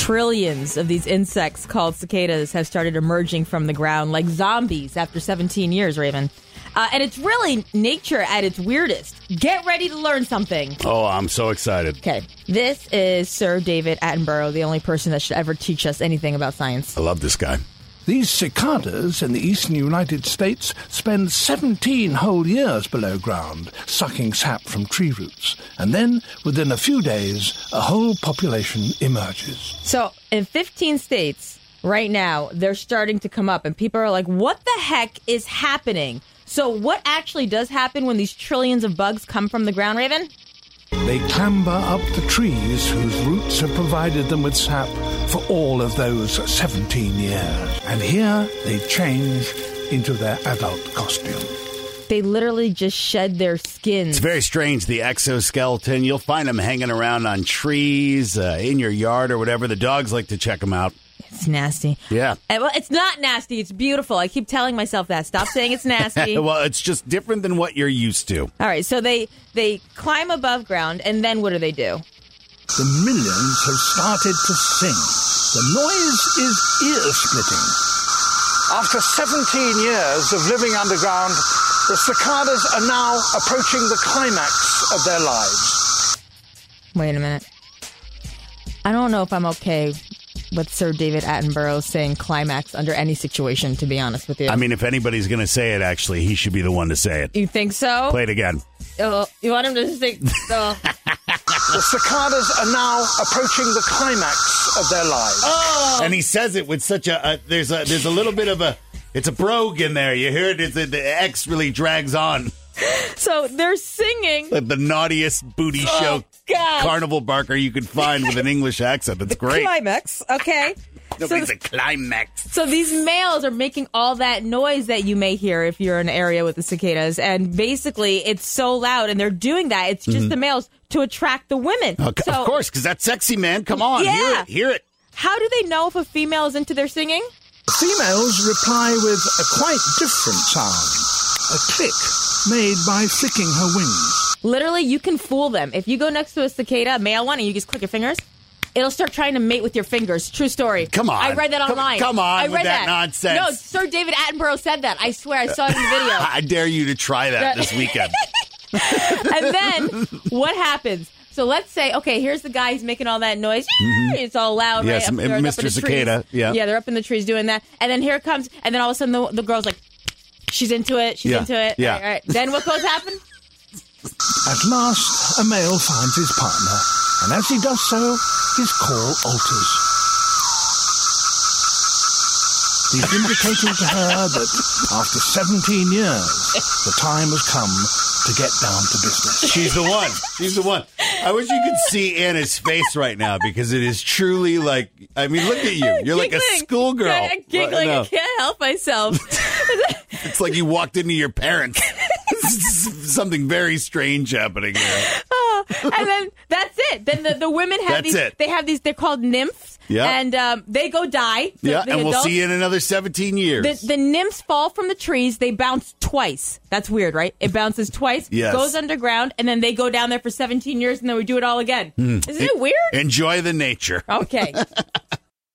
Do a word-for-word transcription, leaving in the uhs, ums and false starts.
Trillions of these insects called cicadas have started emerging from the ground like zombies after seventeen years, Raven. Uh, and it's really nature at its weirdest. Get ready to learn something. Oh, I'm so excited. Okay, this is Sir David Attenborough, the only person that should ever teach us anything about science. I love this guy. These cicadas in the eastern United States spend seventeen whole years below ground, sucking sap from tree roots. And then, within a few days, a whole population emerges. So, in fifteen states, right now, they're starting to come up, and people are like, what the heck is happening? So, what actually does happen when these trillions of bugs come from the ground, Raven? They clamber up the trees whose roots have provided them with sap for all of those seventeen years. And here they change into their adult costume. They literally just shed their skins. It's very strange, the exoskeleton. You'll find them hanging around on trees, uh, in your yard or whatever. The dogs like to check them out. It's nasty. Yeah. And, well, it's not nasty. It's beautiful. I keep telling myself that. Stop saying it's nasty. Well, it's just different than what you're used to. All right. So they, they climb above ground, and then what do they do? The millions have started to sing. The noise is ear-splitting. After seventeen years of living underground, the cicadas are now approaching the climax of their lives. Wait a minute. I don't know if I'm okay with Sir David Attenborough saying climax under any situation, to be honest with you. I mean, if anybody's going to say it, actually, he should be the one to say it. You think so? Play it again. Uh, you want him to say... Uh. The cicadas are now approaching the climax of their lives. Oh. And he says it with such a, a there's a there's a little bit of a it's a brogue in there. You hear it? It's a, the X really drags on. So they're singing Like the naughtiest booty oh, show God. carnival barker you could find with an English accent. That's the great. climax. Okay. Nobody's so, a climax. So these males are making all that noise that you may hear if you're in an area with the cicadas, and basically it's so loud, and they're doing that. It's just mm-hmm. the males to attract the women. Okay, so, of course, because that's sexy, man. Come on, yeah. hear it, hear it. How do they know if a female is into their singing? Females reply with a quite different sound, a click made by flicking her wings. Literally, you can fool them. If you go next to a cicada, a male one, and you just click your fingers, it'll start trying to mate with your fingers. True story. Come on. I read that online. Come, come on I read with that, that nonsense. No, Sir David Attenborough said that. I swear, I saw it in the video. I dare you to try that this weekend. And then, what happens? So let's say, okay, here's the guy. He's making all that noise. Mm-hmm. It's all loud, yes, right? Up there, Mister up in the Cicada. Trees. Yeah. Yeah, they're up in the trees doing that. And then here it comes. And then all of a sudden, the, the girl's like, she's into it. She's yeah. into it. Yeah. All right, all right. Then what goes happen? At last, a male finds his partner, and as he does so, his call alters. He's indicating to her that after seventeen years, the time has come to get down to business. She's the one. She's the one. I wish you could see Anna's face right now, because it is truly like, I mean, look at you. You're like a schoolgirl. I'm giggling. No. I can't help myself. It's like you walked into your parents. Something very strange happening here. Oh, and then that's it. Then the, the women have That's these. it. They have these. They're called nymphs. Yeah. And um, they go die. The, Yeah, the and we'll adults. see you in another seventeen years. The, the nymphs fall from the trees. They bounce twice. That's weird, right? It bounces twice, Yes. goes underground, and then they go down there for seventeen years, and then we do it all again. Mm. Isn't it weird? Enjoy the nature. Okay.